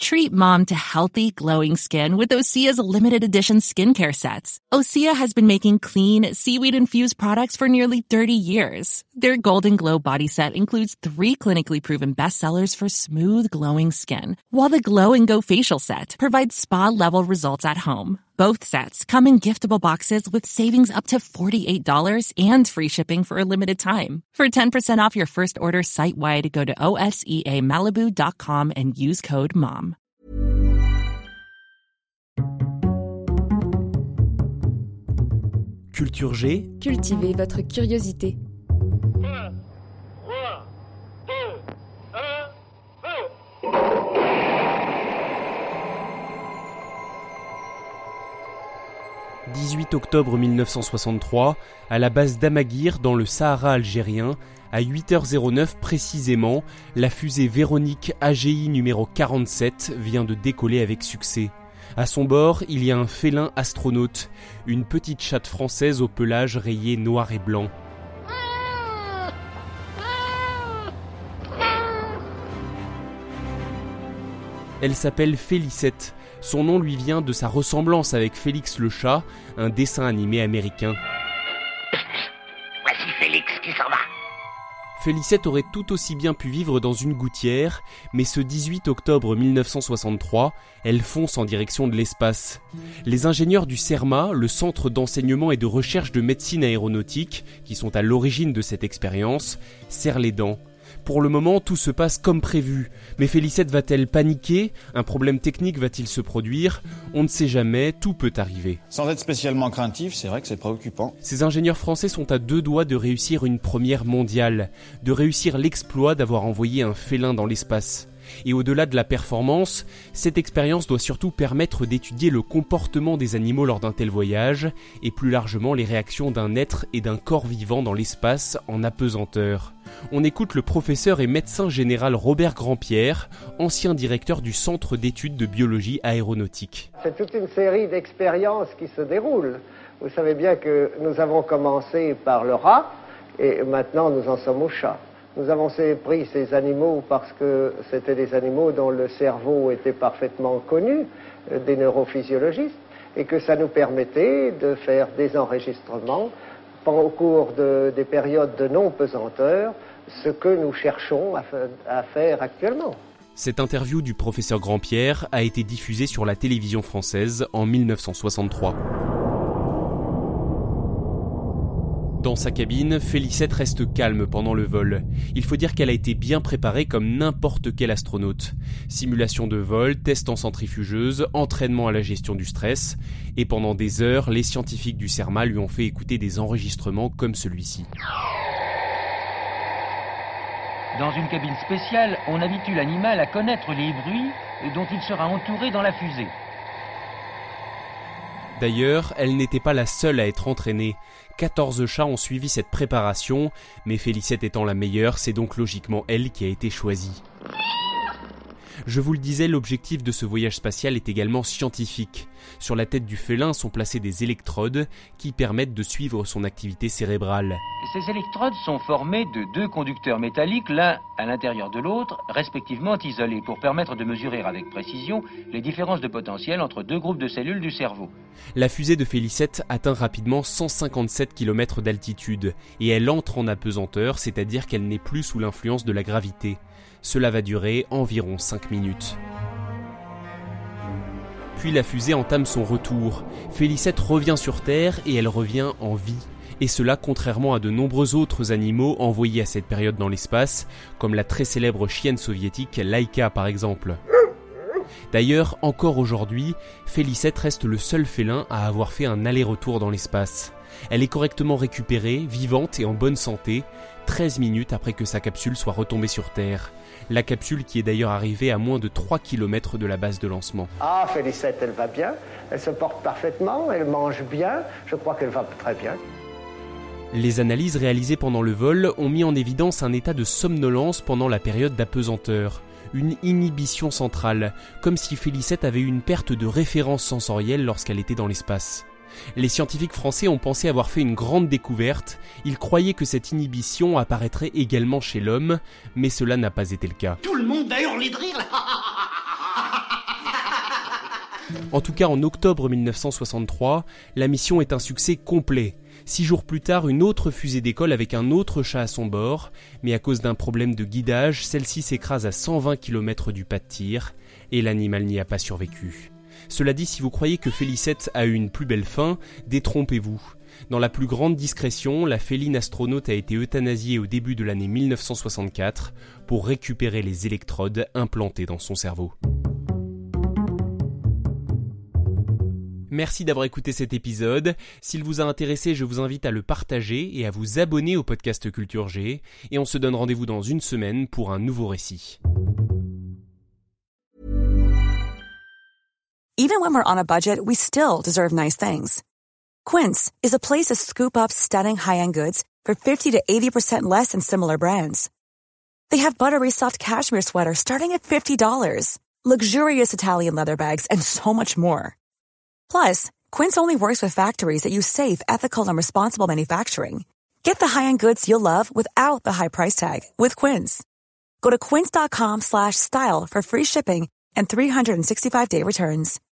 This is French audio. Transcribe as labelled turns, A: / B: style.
A: Treat mom to healthy, glowing skin with Osea's limited edition skincare sets. Osea has been making clean, seaweed-infused products for nearly 30 years. Their Golden Glow body set includes 3 clinically proven bestsellers for smooth, glowing skin, while the Glow and Go facial set provides spa-level results at home. Both sets come in giftable boxes with savings up to $48 and free shipping for a limited time. For 10% off your first order site-wide, go to OSEAMalibu.com and use code MOM.
B: Culture G.
C: Cultivez votre curiosité.
B: 18 octobre 1963, à la base d'Amaguir, dans le Sahara algérien, à 8h09 précisément, la fusée Véronique AGI numéro 47 vient de décoller avec succès. À son bord, il y a un félin astronaute, une petite chatte française au pelage rayé noir et blanc. Elle s'appelle Félicette. Son nom lui vient de sa ressemblance avec Félix le chat, un dessin animé américain.
D: Voici Félix qui s'en va.
B: Félicette aurait tout aussi bien pu vivre dans une gouttière, mais ce 18 octobre 1963, elle fonce en direction de l'espace. Les ingénieurs du CERMA, le Centre d'enseignement et de recherche de médecine aéronautique, qui sont à l'origine de cette expérience, serrent les dents. Pour le moment, tout se passe comme prévu. Mais Félicette va-t-elle paniquer ? Un problème technique va-t-il se produire ? On ne sait jamais, tout peut arriver.
E: Sans être spécialement craintif, c'est vrai que c'est préoccupant.
B: Ces ingénieurs français sont à 2 doigts de réussir une première mondiale, de réussir l'exploit d'avoir envoyé un félin dans l'espace. Et au-delà de la performance, cette expérience doit surtout permettre d'étudier le comportement des animaux lors d'un tel voyage, et plus largement les réactions d'un être et d'un corps vivant dans l'espace en apesanteur. On écoute le professeur et médecin général Robert Grandpierre, ancien directeur du Centre d'études de biologie aéronautique.
F: C'est toute une série d'expériences qui se déroulent. Vous savez bien que nous avons commencé par le rat, et maintenant nous en sommes au chat. Nous avons pris ces animaux parce que c'était des animaux dont le cerveau était parfaitement connu des neurophysiologistes et que ça nous permettait de faire des enregistrements au cours des périodes de non-pesanteur, ce que nous cherchons à faire actuellement.
B: Cette interview du professeur Grandpierre a été diffusée sur la télévision française en 1963. Dans sa cabine, Félicette reste calme pendant le vol. Il faut dire qu'elle a été bien préparée comme n'importe quel astronaute. Simulation de vol, tests en centrifugeuse, entraînement à la gestion du stress. Et pendant des heures, les scientifiques du CERMA lui ont fait écouter des enregistrements comme celui-ci.
G: Dans une cabine spéciale, on habitue l'animal à connaître les bruits dont il sera entouré dans la fusée.
B: D'ailleurs, elle n'était pas la seule à être entraînée. 14 chats ont suivi cette préparation, mais Félicette étant la meilleure, c'est donc logiquement elle qui a été choisie. Je vous le disais, l'objectif de ce voyage spatial est également scientifique. Sur la tête du félin sont placées des électrodes qui permettent de suivre son activité cérébrale.
G: Ces électrodes sont formées de 2 conducteurs métalliques, l'un à l'intérieur de l'autre, respectivement isolés, pour permettre de mesurer avec précision les différences de potentiel entre 2 groupes de cellules du cerveau.
B: La fusée de Félicette atteint rapidement 157 km d'altitude et elle entre en apesanteur, c'est-à-dire qu'elle n'est plus sous l'influence de la gravité. Cela va durer environ 5 minutes. Puis la fusée entame son retour. Félicette revient sur Terre et elle revient en vie. Et cela contrairement à de nombreux autres animaux envoyés à cette période dans l'espace, comme la très célèbre chienne soviétique Laïka par exemple. D'ailleurs, encore aujourd'hui, Félicette reste le seul félin à avoir fait un aller-retour dans l'espace. Elle est correctement récupérée, vivante et en bonne santé, 13 minutes après que sa capsule soit retombée sur Terre. La capsule qui est d'ailleurs arrivée à moins de 3 km de la base de lancement.
F: Ah, Félicette, elle va bien, elle se porte parfaitement, elle mange bien, je crois qu'elle va très bien.
B: Les analyses réalisées pendant le vol ont mis en évidence un état de somnolence pendant la période d'apesanteur. Une inhibition centrale, comme si Félicette avait eu une perte de référence sensorielle lorsqu'elle était dans l'espace. Les scientifiques français ont pensé avoir fait une grande découverte. Ils croyaient que cette inhibition apparaîtrait également chez l'homme, mais cela n'a pas été le cas.
D: Tout le monde a hurlé de rire là.
B: En tout cas, en octobre 1963, la mission est un succès complet. 6 jours plus tard, une autre fusée décolle avec un autre chat à son bord, mais à cause d'un problème de guidage, celle-ci s'écrase à 120 km du pas de tir, et l'animal n'y a pas survécu. Cela dit, si vous croyez que Félicette a eu une plus belle fin, détrompez-vous. Dans la plus grande discrétion, la féline astronaute a été euthanasiée au début de l'année 1964 pour récupérer les électrodes implantées dans son cerveau. Merci d'avoir écouté cet épisode. S'il vous a intéressé, je vous invite à le partager et à vous abonner au podcast Culture G. Et on se donne rendez-vous dans une semaine pour un nouveau récit.
D: Even when we're on a budget, we still deserve nice things. Quince is a place to scoop up stunning high-end goods for 50 to 80% less than similar brands. They have buttery soft cashmere sweaters starting at $50, luxurious Italian leather bags, and so much more. Plus, Quince only works with factories that use safe, ethical, and responsible manufacturing. Get the high-end goods you'll love without the high price tag with Quince. Go to quince.com/style for free shipping and 365-day returns.